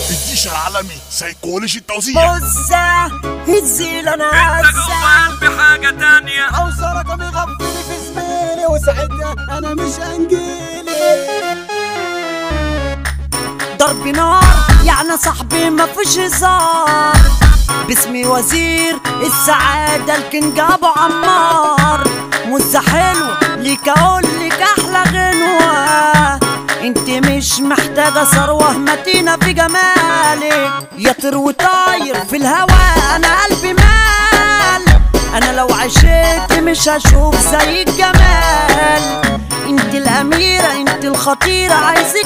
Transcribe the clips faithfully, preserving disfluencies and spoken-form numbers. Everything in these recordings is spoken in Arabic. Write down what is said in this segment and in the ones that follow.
الديش العالمي سيكولوجي التوزيع. بصة هتزيل انا انت جوه قلبي حاجة تانية. عاوز رقم يغفلي في زميلي وساعتها انا مش هنجيلي. ضرب نار يعني صاحبي مفيش هزار. باسمي وزير السعادة الكينج ابو عمار. مزة حلوة ليك اقولك احلى غنوة. انت مش محتاجة ثروة متينة في جمالك. يا طير وطاير في الهوا انا قلبي مال. انا لو عشت مش هشوف زي الجمال. انت الاميرة انت الخطيرة عايزك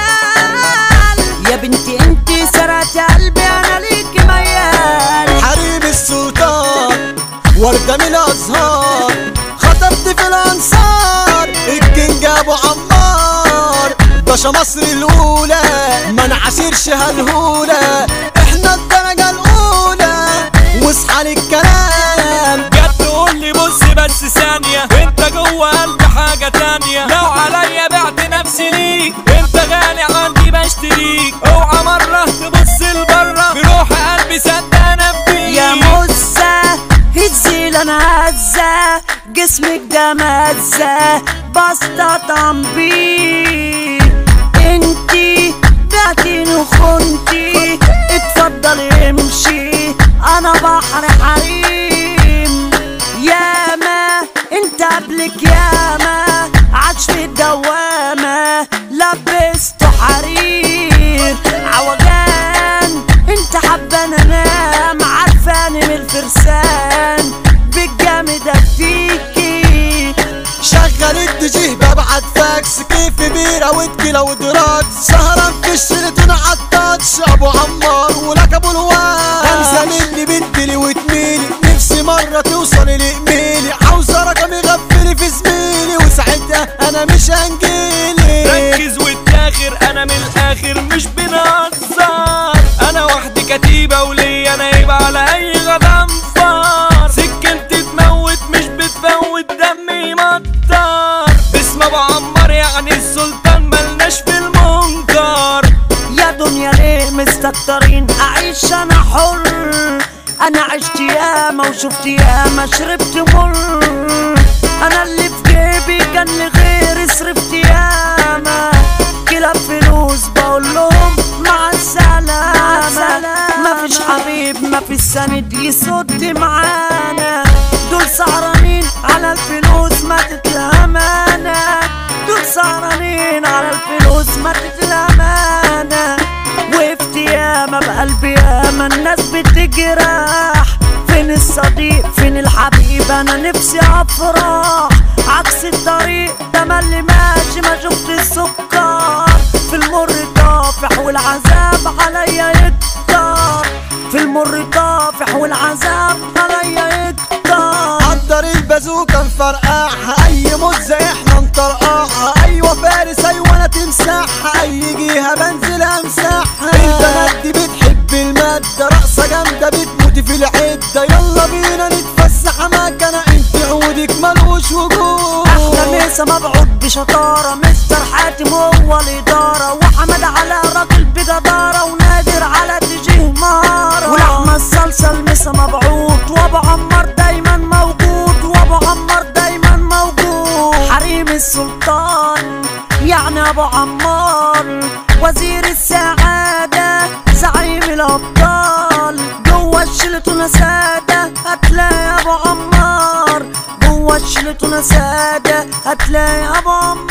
حلال. يا بنتي انت سرقت قلبي انا ليكي ميال. حريم السلطان وردة من الازهار. خطبت في الانصار الكينج ابو عمار. باشا مصر الاولى ما نعاشرش هالهولة. احنا الدرجة الاولى واصحى للكلام. جت تقولي بص بس ثانية. انت جوه قلبي حاجة تانية. لو عليا بعت نفسي ليك. انت غالي عندي بشتريك. اوعى مرة تبص لبره. بروح قلبي صدق نفسي. يا مزة هتزيل انا هزة. جسمك ده مزة بستطعم بيه. انتي بعتيني وخنتي. اتفضلي امشي انا بحر حريم. ياما انت قبلك ياما عاش في الدوامة. لبسته حرير عوجان. انت حبان انام عارفاني من الفرسان. بالجامدة فيكي شغل الدجيه ببعت فاكس. كيف بيرة وتكيلة ودراكس. سهران في الشريطون عالتاتش. ابو عمار ولك ابو الواد. خمسة مني بنتلي وتميلي. نفسي مرة توصلي لإيميلي. عاوزة رقم يغفلي في زميلي وساعتها انا مش هنجيلي. ركز واتاخر انا من الاخر مش بنهزر. انا وحدي كتيبة وليا انا يبقى على اي غضنفر. سكنتي تموت مش بتفوت دمي مطر. باسم ابو عمار يعني السلطان ملناش في المنكر. يا دنيا ليه مستكترين اعيش انا حر. انا عشت ياما وشفت ياما شربت مر. انا اللي في جيبي كان لغيري صرفت ياما. كلا فلوس بقول لهم مع السلامة. مفيش حبيب مفيش سند يسد معانا. دول سهرانين على الفلوس ما تتلامانا. دول سهرانين على الفلوس ما تتلامانا. وقفت ياما بقلبي ياما الناس بتجرح. فين الصديق فين الحبيب انا نفسي افرح. عكس الطريق ده اللي ماشي ما شفت السكر. في المر طافح والعذاب عليا يكتر. في المر طافح والعذاب عليا يكتر. قدر البازوكا نفرقعها. اي مزة احنا نطرقعها. ايوه فارس ايوه انا تمسحها. اي جيها بنزل امسحها. البنات دي بتحب المادة. رقصة جامدة بتموتي في العدة. يلا بينا نتفسح مكانة. انت عودك ملوش وجود. احلى مسا مبعوث بشطارة. مستر حاتم هو الادارة. وحمد على راجل بجدارة. ونادر على تجيه مهارة. ولحمة الصلصة المسا مبعوث. وابو عمار دايما موجود. وابو عمار دايما موجود. حريم السلطان يعني ابو عمار. وزير السعادة زعيم الابطال. جوه الشلتونة سادة هتلاقي ابو عمار. جوه الشلتونة سادة هتلاقي ابو عمار.